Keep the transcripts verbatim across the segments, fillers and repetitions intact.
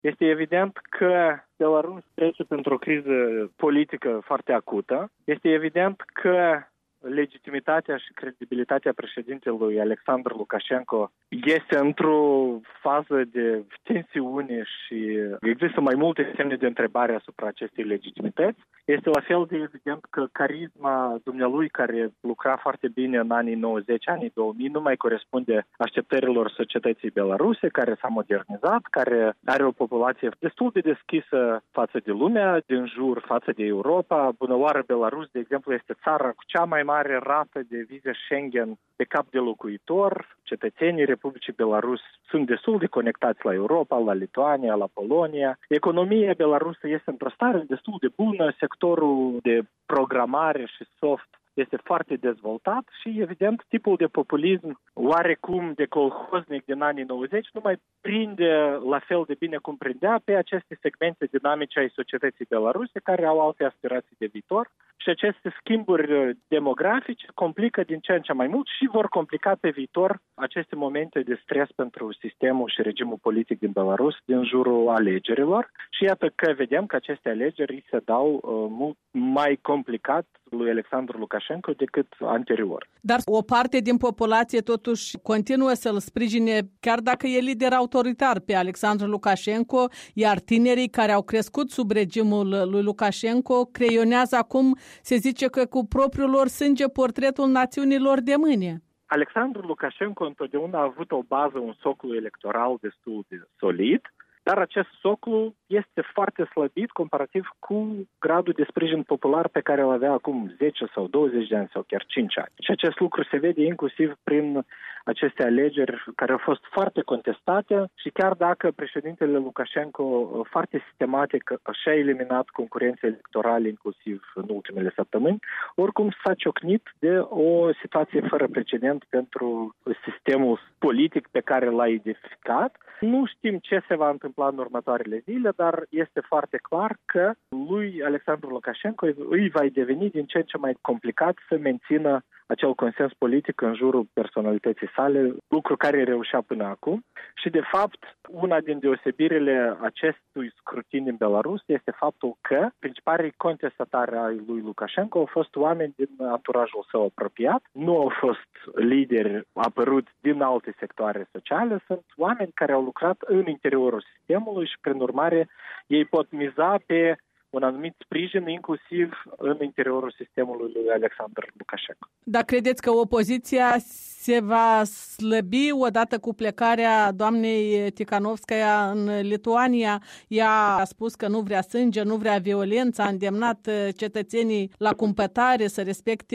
Este evident că Belarus trece printr-o criză politică foarte acută. Este evident că legitimitatea și credibilitatea președintelui Alexandru Lukashenko este într-o fază de tensiune și există mai multe semne de întrebare asupra acestei legitimități. Este la fel de evident că carisma dumnealui, care lucra foarte bine în anii nouăzeci, anii două mii, nu mai corespunde așteptărilor societății belaruse, care s-a modernizat, care are o populație destul de deschisă față de lumea din jur, față de Europa. Bună oară, Belarus, de exemplu, este țara cu cea mai mare rată de vize Schengen pe cap de locuitor. Cetățenii Republicii Belarus sunt destul de conectați la Europa, la Lituania, la Polonia. Economia belarusă este într-o stare destul de bună, sectorul de programare și soft este foarte dezvoltat și, evident, tipul de populism oarecum de colhoznic din anii nouăzeci nu mai prinde la fel de bine cum prindea pe aceste segmente dinamice ai societății belaruse care au alte aspirații de viitor și aceste schimburi demografice complică din ce în ce mai mult și vor complica pe viitor aceste momente de stres pentru sistemul și regimul politic din Belarus din jurul alegerilor și iată că vedem că aceste alegeri se dau uh, mult mai complicat lui Alexandru Lukashenko decât anterior. Dar o parte din populație totuși continuă să-l sprijine, chiar dacă e lider autoritar, pe Alexandru Lukashenko, iar tinerii care au crescut sub regimul lui Lukashenko creionează acum, se zice că cu propriul lor sânge, portretul națiunilor de mâine. Alexandru Lukashenko întotdeauna a avut o bază, un soclu electoral destul de solid, dar acest soclu este foarte slăbit comparativ cu gradul de sprijin popular pe care îl avea acum zece sau douăzeci de ani sau chiar cinci ani. Și acest lucru se vede inclusiv prin aceste alegeri care au fost foarte contestate și chiar dacă președintele Lukashenko foarte sistematic și-a eliminat concurența electorală inclusiv în ultimele săptămâni, oricum s-a ciocnit de o situație fără precedent pentru sistemul politic pe care l-a edificat. Nu știm ce se va întâmpla în următoarele zile, dar este foarte clar că lui Alexandru Lukashenko îi va deveni din ce în ce mai complicat să mențină acel consens politic în jurul personalității sale, lucru care reușea până acum. Și, de fapt, una din deosebirile acestui scrutin în Belarus este faptul că principalii contestatari ai lui Lukashenko au fost oameni din anturajul său apropiat, nu au fost lideri apăruți din alte sectoare sociale, sunt oameni care au lucrat în interiorul sistemului și, prin urmare, ei pot miza pe un anumit sprijin, inclusiv în interiorul sistemului lui Alexandru Lukashenko. Dar credeți că opoziția se va slăbi odată cu plecarea doamnei Tikhanovskaya în Lituania? Ea a spus că nu vrea sânge, nu vrea violență, a îndemnat cetățenii la cumpătare să respecte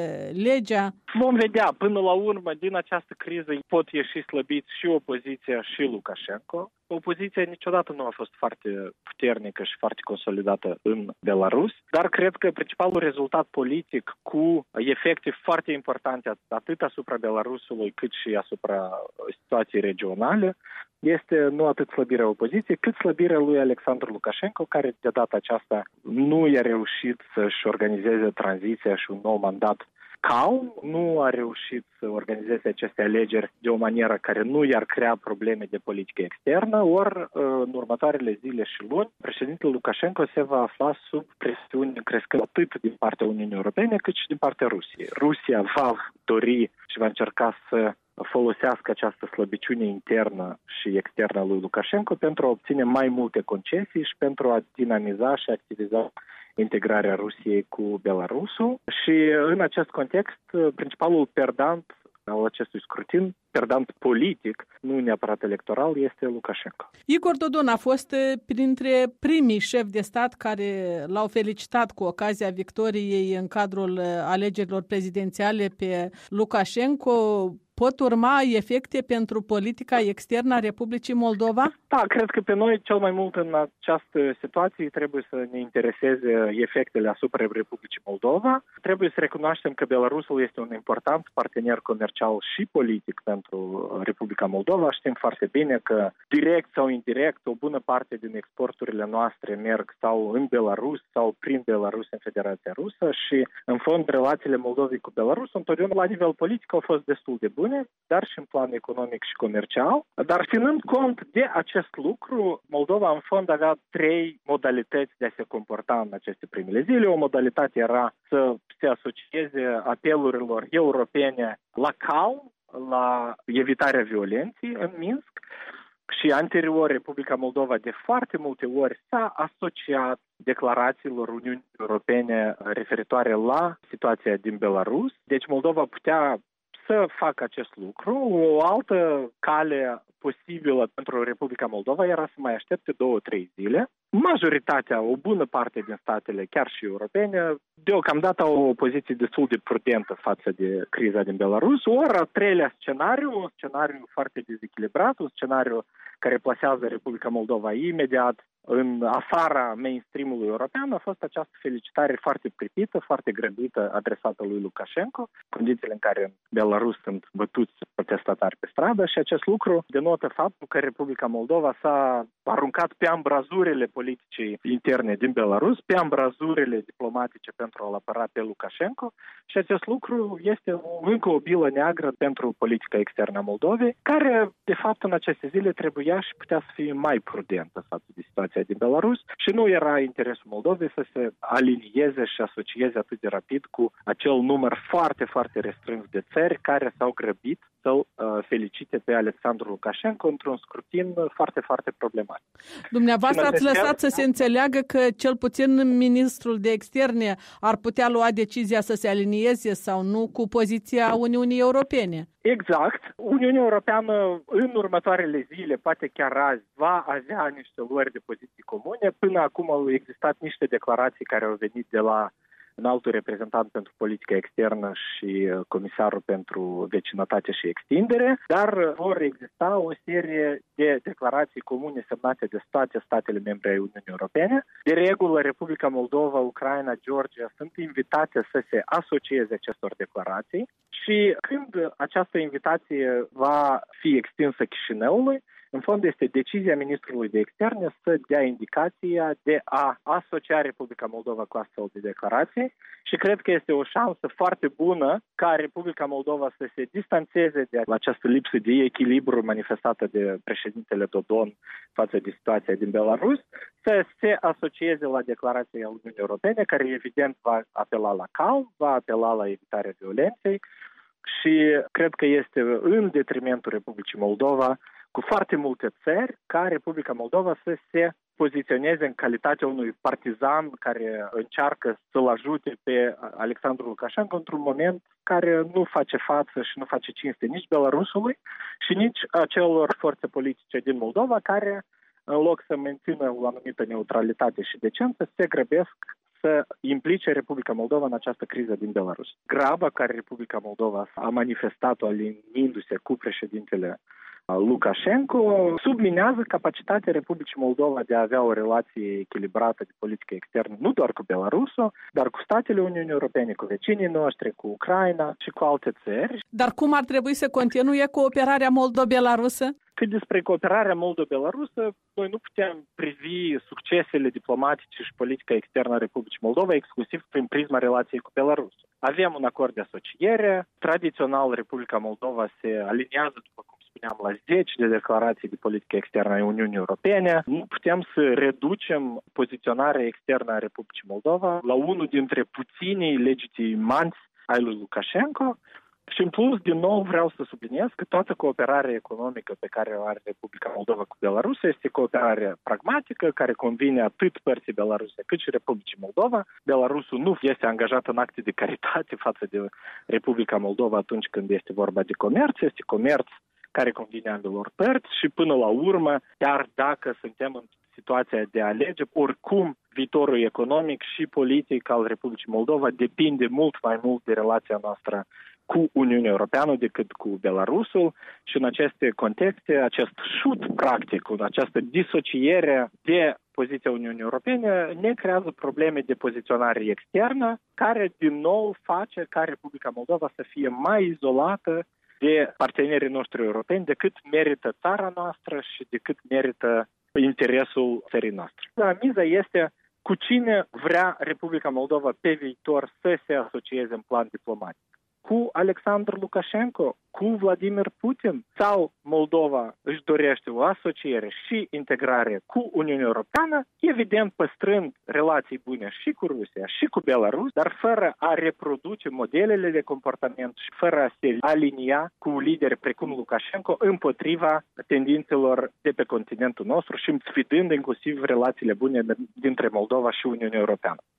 legea. Vom vedea. Până la urmă, din această criză pot ieși slăbiți și opoziția și Lukashenko. Opoziția niciodată nu a fost foarte puternică și foarte consolidată în Belarus, dar cred că principalul rezultat politic cu efecte foarte importante atât asupra Belarusului cât și asupra situației regionale este nu atât slăbirea opoziției, cât slăbirea lui Alexandru Lukashenko, care de data aceasta nu i-a reușit să-și organizeze tranziția și un nou mandat calm, nu a reușit să organizeze aceste alegeri de o manieră care nu i-ar crea probleme de politică externă, ori în următoarele zile și luni, președintele Lukashenko se va afla sub presiune crescând atât din partea Uniunii Europene cât și din partea Rusiei. Rusia va dori și va încerca să folosească această slăbiciune internă și externă a lui Lukashenko pentru a obține mai multe concesii și pentru a dinamiza și activiza integrarea Rusiei cu Belarusul și în acest context principalul perdant al acestui scrutin, perdant politic, nu neapărat electoral, este Lukashenko. Igor Dodon a fost printre primii șefi de stat care l-au felicitat cu ocazia victoriei în cadrul alegerilor prezidențiale pe Lukashenko. Pot urma efecte pentru politica externă a Republicii Moldova? Da, cred că pe noi cel mai mult în această situație trebuie să ne intereseze efectele asupra Republicii Moldova. Trebuie să recunoaștem că Belarusul este un important partener comercial și politic pentru Republica Moldova. Știm foarte bine că direct sau indirect o bună parte din exporturile noastre merg sau în Belarus sau prin Belarus în Federația Rusă și în fond relațiile Moldovei cu Belarus întotdeauna la nivel politic au fost destul de bune. bune, dar și în plan economic și comercial. Dar ținând cont de acest lucru, Moldova în fond avea trei modalități de a se comporta în aceste primele zile. O modalitate era să se asocieze apelurilor europene la calm, la evitarea violenței în Minsk. Și anterior, Republica Moldova de foarte multe ori s-a asociat declarațiilor Uniunii Europene referitoare la situația din Belarus. Deci Moldova putea să facă acest lucru. O altă cale posibilă pentru Republica Moldova era să mai aștepte două-trei zile. Majoritatea, o bună parte din statele, chiar și europene, deocamdată au o poziție destul de prudentă față de criza din Belarus. Ori al treilea scenariu, un scenariu foarte dezechilibrat, un scenariu care plasează Republica Moldova imediat în afara mainstream-ului european, a fost această felicitare foarte pripită, foarte grăbită adresată lui Lukashenko, condițiile în care în Belarus sunt bătuți protestatari pe stradă, și acest lucru denotă faptul că Republica Moldova s-a aruncat pe ambrazurile politicii interne din Belarus, pe ambrazurile diplomatice pentru a-l apăra pe Lukashenko, și acest lucru este o, încă o bilă neagră pentru politica externă a Moldovei, care, de fapt, în aceste zile trebuia și putea să fie mai prudentă față de situația din Belarus și nu era interesul Moldovei să se alinieze și asocieze atât de rapid cu acel număr foarte, foarte restrâns de țări care s-au grăbit să-l uh, felicite pe Alexandru Lukashenko într-un scrutin foarte, foarte problematic. Dumneavoastră ați lăsat să se înțeleagă că cel puțin ministrul de externe ar putea lua decizia să se alinieze sau nu cu poziția Uniunii Europene. Exact. Uniunea Europeană în următoarele zile, poate chiar azi, va avea niște luări de poziții comune. Până acum au existat niște declarații care au venit de la înaltul reprezentant pentru politică externă și comisarul pentru vecinătate și extindere, dar vor exista o serie de declarații comune semnate de toate statele membre ai Uniunii Europene. De regulă, Republica Moldova, Ucraina, Georgia sunt invitate să se asocieze acestor declarații și când această invitație va fi extinsă Chișinăului, în fond este decizia ministrului de externe să dea indicația de a asocia Republica Moldova cu astfel de declarații și cred că este o șansă foarte bună ca Republica Moldova să se distanțeze de această lipsă de echilibru manifestată de președintele Dodon față de situația din Belarus, să se asocieze la declarația Uniunii Europene, care evident va apela la calm, va apela la evitarea violenței și cred că este în detrimentul Republicii Moldova cu foarte multe țări ca Republica Moldova să se poziționeze în calitatea unui partizan care încearcă să-l ajute pe Alexandru Lukashenko într-un moment care nu face față și nu face cinste nici Belarusului și nici acelor forțe politice din Moldova care, în loc să mențină o anumită neutralitate și decență, se grăbesc să implice Republica Moldova în această criză din Belarus. Graba care Republica Moldova a manifestat-o alinindu-se cu președintele Lukashenko subminează capacitatea Republicii Moldova de a avea o relație echilibrată de politică externă, nu doar cu Belarusul, dar cu statele Uniunii Europene, cu vecinii noștri, cu Ucraina și cu alte țări. Dar cum ar trebui să continue cooperarea moldo-belarusă? Cât despre cooperarea moldo-belarusă, noi nu putem privi succesele diplomatice și politica externă a Republicii Moldova exclusiv prin prisma relației cu Belarusul. Avem un acord de asociere, tradițional Republica Moldova se aliniază, după cum spuneam, la zeci de declarații de politică externă a Uniunii Europene. Nu putem să reducem poziționarea externă a Republicii Moldova la unul dintre puținii legitimanți ai lui Lukashenko. Și în plus, din nou, vreau să subliniez că toată cooperarea economică pe care o are Republica Moldova cu Belarus este cooperare pragmatică, care convine atât părții Belaruse cât și Republicii Moldova. Belarusul nu este angajat în acte de caritate față de Republica Moldova atunci când este vorba de comerț. Este comerț care convine ambelor părți și până la urmă, chiar dacă suntem în situația de a alege, oricum viitorul economic și politic al Republicii Moldova depinde mult mai mult de relația noastră cu Uniunea Europeană decât cu Belarusul și în aceste contexte, acest șut practic, această disociere de poziția Uniunii Europene ne creează probleme de poziționare externă care din nou face ca Republica Moldova să fie mai izolată de partenerii noștri europeni decât merită țara noastră și decât merită interesul țării noastre. Dar miza este cu cine vrea Republica Moldova pe viitor să se asocieze în plan diplomatic. cu Alexandru Lukashenko, cu Vladimir Putin, sau Moldova își dorește o asociere și integrare cu Uniunea Europeană, evident păstrând relații bune și cu Rusia și cu Belarus, dar fără a reproduce modelele de comportament și fără a se alinia cu lideri precum Lukashenko împotriva tendințelor de pe continentul nostru și sfidând inclusiv relațiile bune dintre Moldova și Uniunea Europeană.